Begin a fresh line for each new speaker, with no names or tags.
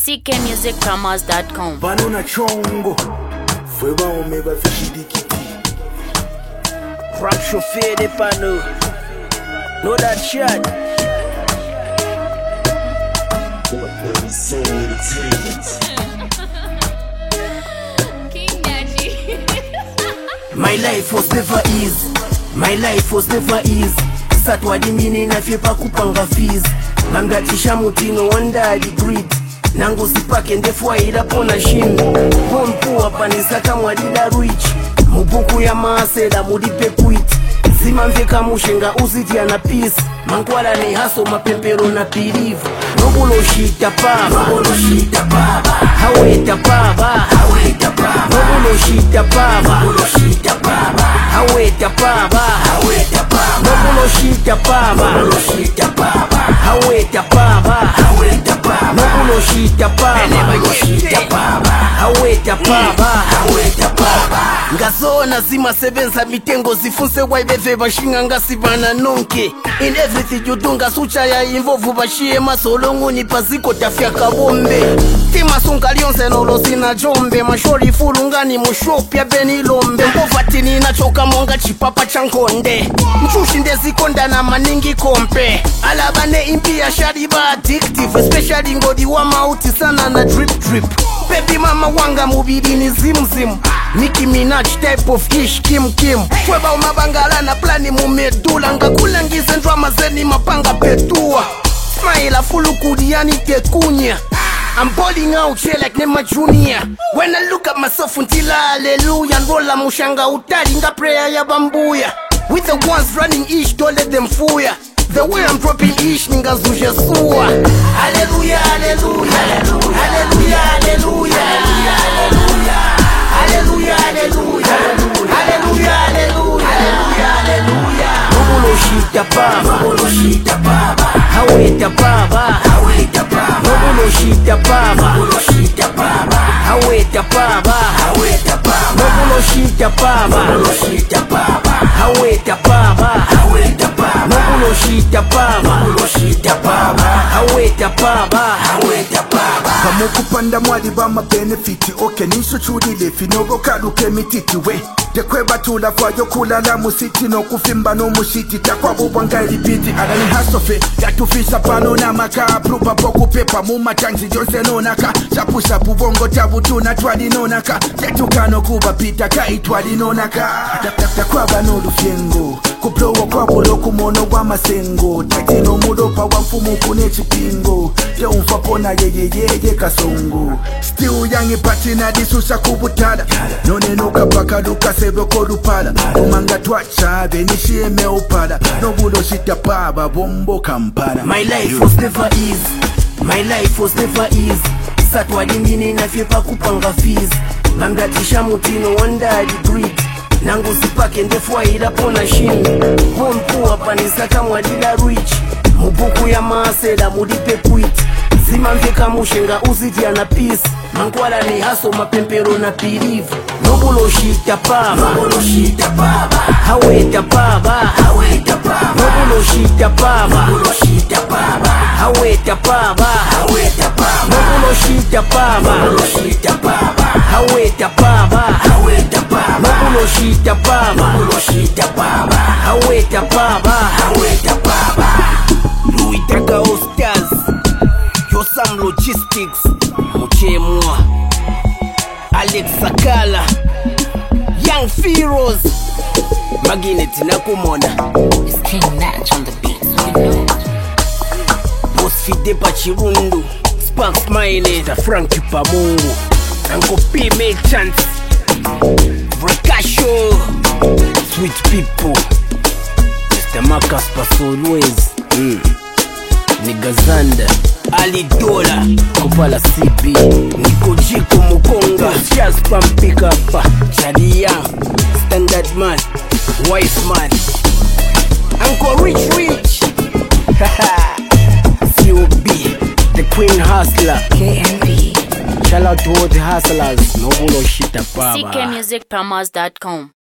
ckmusicpromos.com.
Banana chongo Fweba omeba fishidikiti
Rock chauffeur de panneaux. Know that shit.
King Daddy.
My life was never easy. My life was never easy. Satwa dimini na fyepa kupanga fees. Mangatisha mutino wanda degree. Nangu sipake ndefua ilapona shimbi. Pompu wapanisaka mwadida rich. Mubuku ya maaseda mudipe kuit. Zima mveka mushenga uziti na peace. Mankwala ni haso mapempero na pirivu. Nobulo shita paba. Nobulo shita paba. Haweta paba. Haweta paba. Nobulo shita paba. Nobulo shita paba. Haweta paba. Haweta paba. Nobulo shita paba. Nobulo shita paba. Haweta paba. Haweta paba. Nobulo shita paba. Nobulo shita paba. Haweta paba. Haweta paba. Ngazona zima sebenza mitengo zifunse waibeve bashinga ngasivana nonke. In everything you do ngasucha ya involve bashie masolongo ni paziko tafya kabombe. Tima sunga lionse nolo sina jombe. Mashori fulungani mushopya benilombe. Mpovatini na choka monga chipapa chankonde. Mchushi ndezikonda na maningi kompe. Alabane impi ya shariba addictive. Especially ngodi wa mauti sana na drip drip. Baby mama wanga mubidi ni zimzim. Nicki Minaj type of ish kim kim. Kweba umabangala na plani mumedula. Ngakulangize drama zeni mapanga petua. Smile fulu kudiani tekunya. I'm balling out here like Nema Junior. When I look at myself until hallelujah. Nrola mushanga utari nga prayer ya bambuya. With the ones running ish, don't let them fool ya. The way I'm dropping ish, niggas zuje suwa. Hallelujah, hallelujah, hallelujah, hallelujah, hallelujah, hallelujah, hallelujah, hallelujah, hallelujah, hallelujah. Nobulo shita paba, nobulo shita paba. Haweta paba, haweta paba. Nobulo shita paba, nobulo shita paba. Haweta paba, haweta paba. Nobulo shita paba, nobulo shita paba. Haweta paba, haweta paba. Nobulo shita paba, nobulo shita paba. Haweta paba, haweta paba.
Kamukupanda mwali bama benefiti. Oke nisho chudile finogo karuke mititi we. Tekweba tula kwa yokula la musiti. No kufimba no mushiti. Takwa bubanga ilipiti. Alani hasofe yatufisa pano na maka. Prupa boku pepa muma chanzi jose no naka. Shapu shapu bongo tabu tuna twali no naka. Tetukano kuba pita kaitwali no naka. Takwa bano lufyengo. Kuplowo kwa bolo kumono wa masengo. Tatino mudopa wa mfumu kune chipingo. Te umfapona ye kasongo. Still yangi patina disusa kubutada. None no kapaka luka sebo korupala. Umanga twacha benishie meopada. Nobulo shita paba bombo kampana.
My life was never easy. My life was never easy. Satwa dimini na fyepa kupanga fees. Mangatisha mutino wanda degree. Nangu sipake ndefua ilapona shini. Pompu wapanisaka mwadida rich. Mubuku ya maaseda mudipe kuit. Zima mveka mushenga uziti na peace. Mankwala ni haso mapempero na pirivu. Nobulo shita paba, nobulo shita paba. Haweta paba, haweta paba. Nobulo shita paba, nobulo shita paba. Haweta paba, haweta paba. Nobulo shita paba, nobulo shita paba. Haweta paba, haweta paba. Nobulo shita paba, nobulo shita paba. Haweta paba, haweta paba. Louis Taka Ostaz, Yosam Logistics, Muchemwa, Alex Sakala, Young Feroz, Maginet Nakumona,
It's King Natch on the beat. You know.
Boss Fide Pachirundu, Spark Smiley, Frankie Pamungu, Uncle P Merchants, Rekasho, Sweet People, Mr. Marcus Pasolwez, Nigazanda, Ali Dola, Kopala CB, Niko Jiko Mukonga, Jazz Pampikapa, Chadi Young, Standard Man, Wise Man, Uncle Rich, COB, The Queen Hustler,
KMP.
Shout out to all the hustlers, Nobulo Shita Paba.
ckmusicpromos.com.